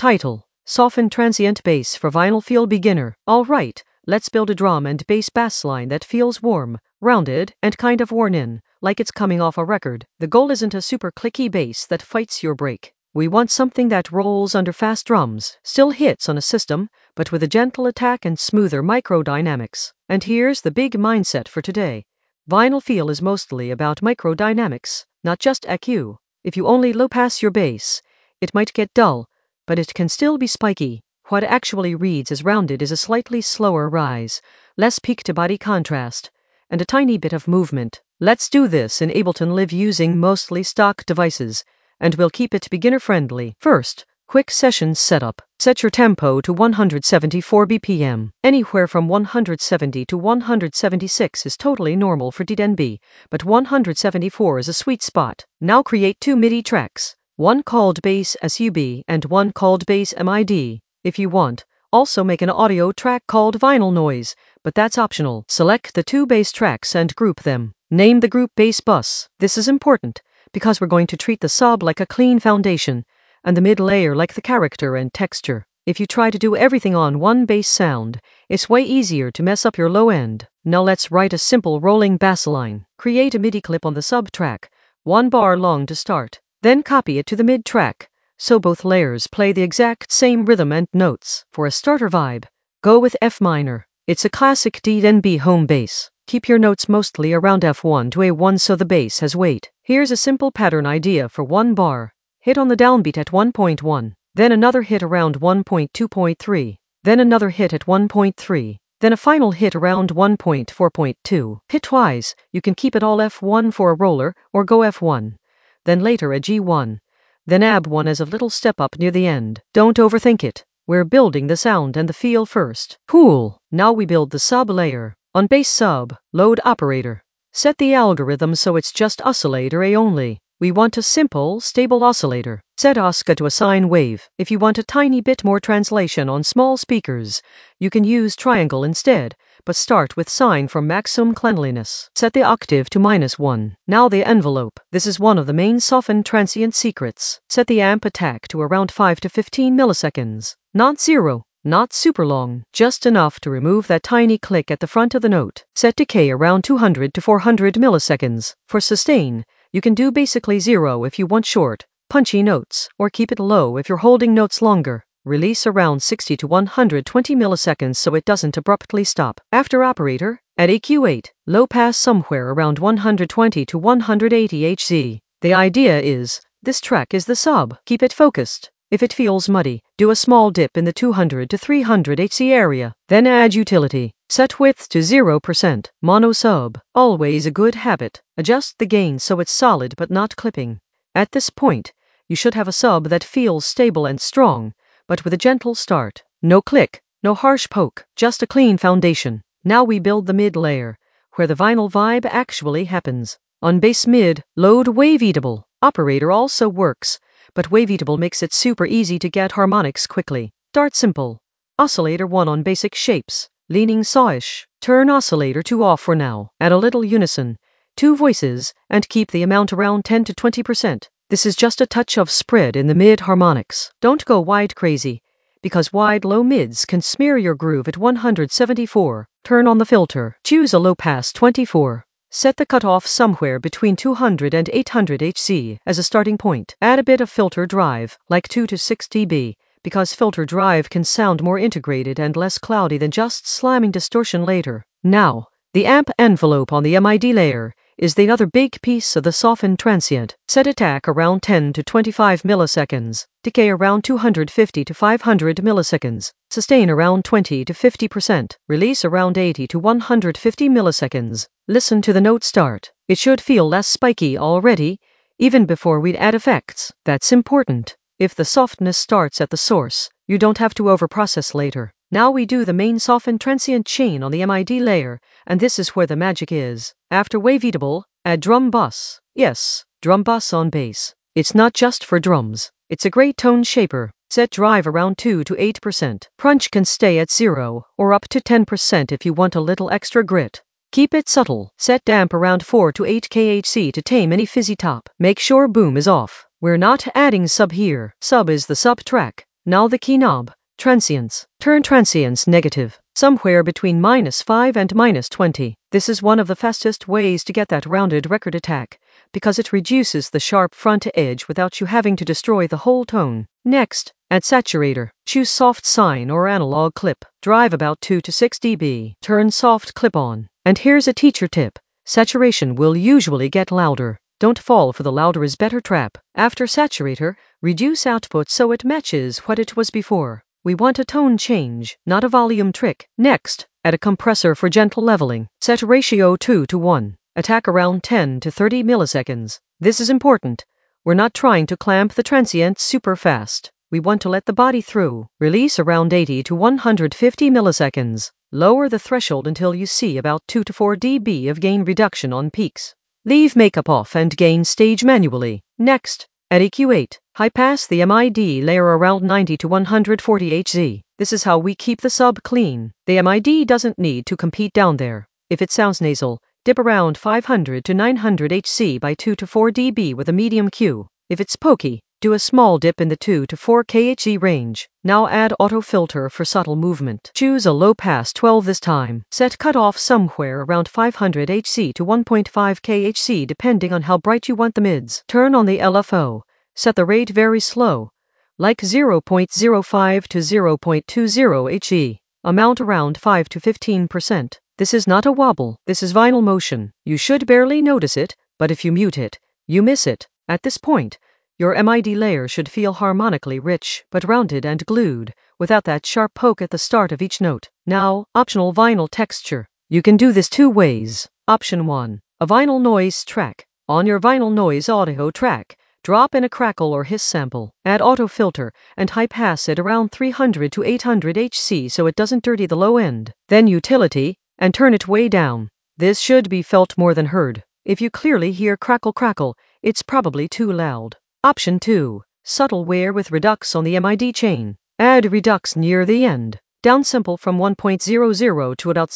Title: Softened Transient Bass for Vinyl Feel Beginner. Alright, let's build a drum and bass bassline that feels warm, rounded, and kind of worn in, like it's coming off a record. The goal isn't a super clicky bass that fights your break. We want something that rolls under fast drums, still hits on a system, but with a gentle attack and smoother microdynamics. And here's the big mindset for today. Vinyl feel is mostly about microdynamics, not just EQ. If you only low-pass your bass, it might get dull, but it can still be spiky. What actually reads as rounded is a slightly slower rise, less peak-to-body contrast, and a tiny bit of movement. Let's do this in Ableton Live using mostly stock devices, and we'll keep it beginner-friendly. First, quick session setup. Set your tempo to 174 BPM. Anywhere from 170 to 176 is totally normal for DNB, but 174 is a sweet spot. Now create 2 MIDI tracks, one called Bass SUB and one called Bass MID. If you want, also make an audio track called Vinyl Noise, but that's optional. Select the 2 bass tracks and group them. Name the group Bass Bus. This is important, because we're going to treat the sub like a clean foundation, and the mid layer like the character and texture. If you try to do everything on one bass sound, it's way easier to mess up your low end. Now let's write a simple rolling bass line. Create a MIDI clip on the sub track, 1 bar long to start. Then copy it to the mid track, so both layers play the exact same rhythm and notes. For a starter vibe, go with F minor. It's a classic DNB home bass. Keep your notes mostly around F1 to A1 so the bass has weight. Here's a simple pattern idea for 1 bar. Hit on the downbeat at 1.1, then another hit around 1.2.3, then another hit at 1.3, then a final hit around 1.4.2. Hit twice. You can keep it all F1 for a roller, or go F1, then later a G1, then AB1 as a little step up near the end. Don't overthink it. We're building the sound and the feel first. Cool. Now we build the sub layer. On bass sub, load operator. Set the algorithm so it's just oscillator A only. We want a simple, stable oscillator. Set Osca to a sine wave. If you want a tiny bit more translation on small speakers, you can use triangle instead, but start with sine for maximum cleanliness. Set the octave to -1. Now the envelope. This is one of the main softened transient secrets. Set the amp attack to around 5 to 15 milliseconds. Not 0. Not super long, just enough to remove that tiny click at the front of the note. Set decay around 200 to 400 milliseconds. For sustain, you can do basically 0 if you want short, punchy notes, or keep it low if you're holding notes longer. Release around 60 to 120 milliseconds so it doesn't abruptly stop. After operator, add EQ8, low pass somewhere around 120 to 180 Hz. The idea is, this track is the sub. Keep it focused. If it feels muddy, do a small dip in the 200 to 300 Hz area. Then add utility. Set width to 0%. Mono sub. Always a good habit. Adjust the gain so it's solid but not clipping. At this point, you should have a sub that feels stable and strong, but with a gentle start. No click, no harsh poke, just a clean foundation. Now we build the mid layer, where the vinyl vibe actually happens. On bass mid, load Waveatable. Operator also works, but Waveatable makes it super easy to get harmonics quickly. Start simple. Oscillator 1 on basic shapes, leaning sawish. Turn oscillator 2 off for now. Add a little unison, 2 voices, and keep the amount around 10 to 20%. This is just a touch of spread in the mid harmonics. Don't go wide crazy, because wide low mids can smear your groove at 174. Turn on the filter. Choose a low pass 24. Set the cutoff somewhere between 200 and 800 Hz as a starting point. Add a bit of filter drive, like 2 to 6 dB, because filter drive can sound more integrated and less cloudy than just slamming distortion later. Now, the amp envelope on the MID layer is the other big piece of the softened transient. Set attack around 10 to 25 milliseconds, decay around 250 to 500 milliseconds, sustain around 20 to 50%, release around 80 to 150 milliseconds. Listen to the note start. It should feel less spiky already, even before we'd add effects. That's important. If the softness starts at the source, you don't have to overprocess later. Now we do the main softened transient chain on the MID layer, and this is where the magic is. After Waveatable, add drum bus. Yes, drum bus on bass. It's not just for drums. It's a great tone shaper. Set drive around 2 to 8%. Crunch can stay at 0, or up to 10% if you want a little extra grit. Keep it subtle. Set damp around 4 to 8 kHz to tame any fizzy top. Make sure boom is off. We're not adding sub here. Sub is the sub track. Now the key knob, transients. Turn transients negative, somewhere between -5 and -20. This is one of the fastest ways to get that rounded record attack, because it reduces the sharp front edge without you having to destroy the whole tone. Next, add saturator. Choose soft sine or analog clip. Drive about 2 to 6 dB. Turn soft clip on. And here's a teacher tip. Saturation will usually get louder. Don't fall for the louder is better trap. After saturator, reduce output so it matches what it was before. We want a tone change, not a volume trick. Next, add a compressor for gentle leveling. Set ratio 2 to 1. Attack around 10 to 30 milliseconds. This is important. We're not trying to clamp the transient super fast. We want to let the body through. Release around 80 to 150 milliseconds. Lower the threshold until you see about 2 to 4 dB of gain reduction on peaks. Leave makeup off and gain stage manually. Next, at EQ8, high pass the MID layer around 90 to 140 Hz. This is how we keep the sub clean. The MID doesn't need to compete down there. If it sounds nasal, dip around 500 to 900 Hz by 2 to 4 dB with a medium Q. If it's pokey, do a small dip in the 2 to 4 kHz range. Now add auto filter for subtle movement. Choose a low pass 12 this time. Set cutoff somewhere around 500 Hz to 1.5 kHz depending on how bright you want the mids. Turn on the LFO. Set the rate very slow, like 0.05 to 0.20 Hz. Amount around 5 to 15%. This is not a wobble. This is vinyl motion. You should barely notice it, but if you mute it, you miss it. At this point, your MID layer should feel harmonically rich, but rounded and glued, without that sharp poke at the start of each note. Now, optional vinyl texture. You can do this two ways. Option 1. A vinyl noise track. On your vinyl noise audio track, drop in a crackle or hiss sample. Add auto filter and high pass it around 300 to 800 Hz so it doesn't dirty the low end. Then utility, and turn it way down. This should be felt more than heard. If you clearly hear crackle crackle, it's probably too loud. Option 2. Subtle wear with redux on the MID chain. Add redux near the end. Downsample from 1.00 to about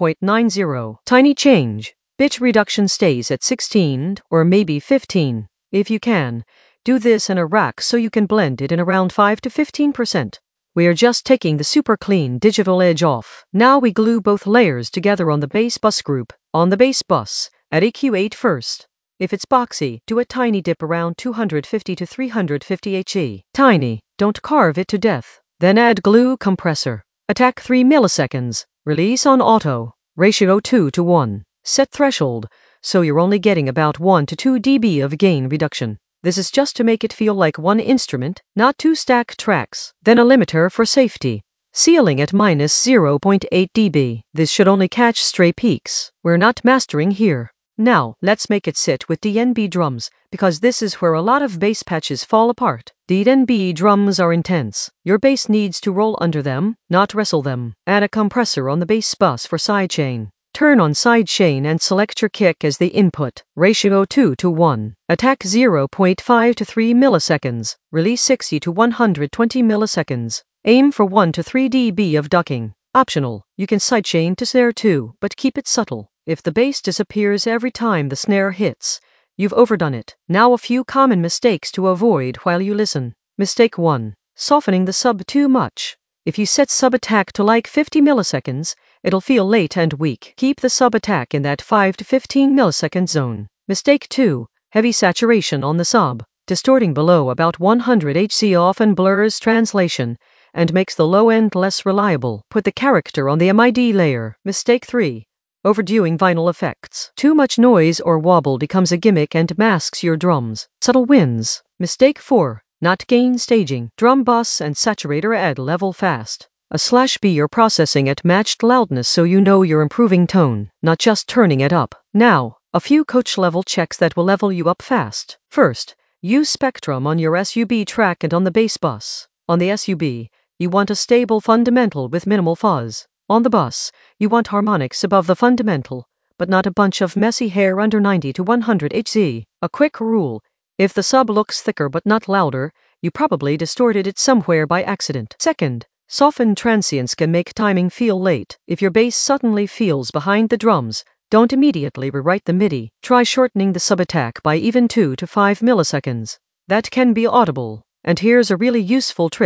0.90. Tiny change. Bit reduction stays at 16 or maybe 15. If you can, do this in a rack so you can blend it in around 5 to 15%. We are just taking the super clean digital edge off. Now we glue both layers together on the bass bus group. On the bass bus, at EQ8 first. If it's boxy, do a tiny dip around 250 to 350 Hz. Tiny, don't carve it to death. Then add glue compressor. Attack 3 milliseconds. Release on auto. Ratio 2 to 1. Set threshold, so you're only getting about 1 to 2 dB of gain reduction. This is just to make it feel like one instrument, not two stack tracks. Then a limiter for safety. Ceiling at -0.8 dB. This should only catch stray peaks. We're not mastering here. Now, let's make it sit with DNB drums, because this is where a lot of bass patches fall apart. DNB drums are intense. Your bass needs to roll under them, not wrestle them. Add a compressor on the bass bus for sidechain. Turn on sidechain and select your kick as the input. Ratio 2 to 1. Attack 0.5 to 3 milliseconds. Release 60 to 120 milliseconds. Aim for 1 to 3 dB of ducking. Optional. You can sidechain to snare too, but keep it subtle. If the bass disappears every time the snare hits, you've overdone it. Now a few common mistakes to avoid while you listen. Mistake 1. Softening the sub too much. If you set sub attack to like 50 milliseconds, it'll feel late and weak. Keep the sub attack in that 5 to 15 millisecond zone. Mistake 2. Heavy saturation on the sub. Distorting below about 100 Hz often blurs translation and makes the low end less reliable. Put the character on the MID layer. Mistake 3. Overdoing vinyl effects. Too much noise or wobble becomes a gimmick and masks your drums. Subtle wins. Mistake 4. Not gain staging. Drum bus and saturator add level fast. /B you're processing at matched loudness so you know you're improving tone, not just turning it up. Now, a few coach level checks that will level you up fast. First, use Spectrum on your SUB track and on the bass bus. On the SUB, you want a stable fundamental with minimal fuzz. On the bus, you want harmonics above the fundamental, but not a bunch of messy hair under 90 to 100 Hz. A quick rule: if the sub looks thicker but not louder, you probably distorted it somewhere by accident. Second, softened transients can make timing feel late. If your bass suddenly feels behind the drums, don't immediately rewrite the MIDI. Try shortening the sub attack by even 2 to 5 milliseconds. That can be audible. And here's a really useful trick.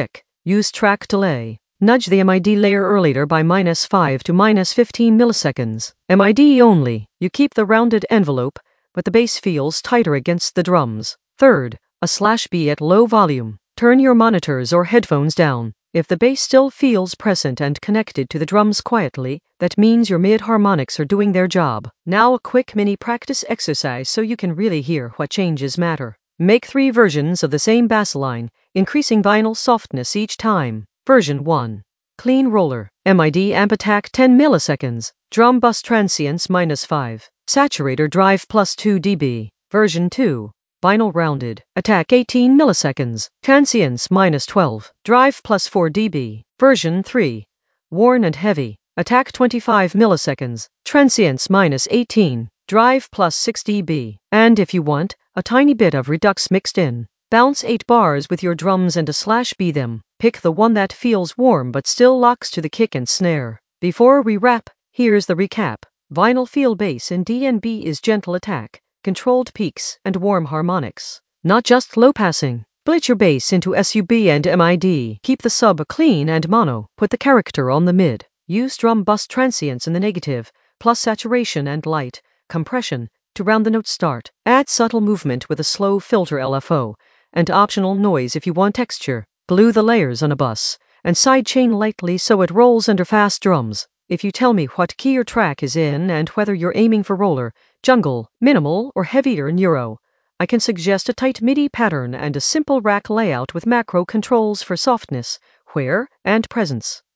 Use track delay. Nudge the MID layer earlier by -5 to -15 milliseconds. MID only. You keep the rounded envelope, but the bass feels tighter against the drums. Third, a/B at low volume. Turn your monitors or headphones down. If the bass still feels present and connected to the drums quietly, that means your mid-harmonics are doing their job. Now a quick mini practice exercise so you can really hear what changes matter. Make 3 versions of the same bass line, increasing vinyl softness each time. Version 1. Clean roller. MID amp attack 10 milliseconds. Drum bus transients -5. Saturator drive +2 dB. Version 2. Vinyl rounded. Attack 18 milliseconds. Transients -12. Drive +4 dB. Version 3. Worn and heavy. Attack 25 milliseconds. Transients -18. Drive +6 dB. And if you want, a tiny bit of redux mixed in. Bounce 8 bars with your drums and a/B them. Pick the one that feels warm but still locks to the kick and snare. Before we wrap, here's the recap. Vinyl feel bass in DnB is gentle attack, controlled peaks, and warm harmonics. Not just low passing. Split your bass into SUB and MID. Keep the sub clean and mono. Put the character on the mid. Use drum bus transients in the negative, plus saturation and light compression to round the note start. Add subtle movement with a slow filter LFO, and optional noise if you want texture. Glue the layers on a bus, and sidechain lightly so it rolls under fast drums. If you tell me what key your track is in and whether you're aiming for roller, jungle, minimal, or heavier neuro, I can suggest a tight MIDI pattern and a simple rack layout with macro controls for softness, wear, and presence.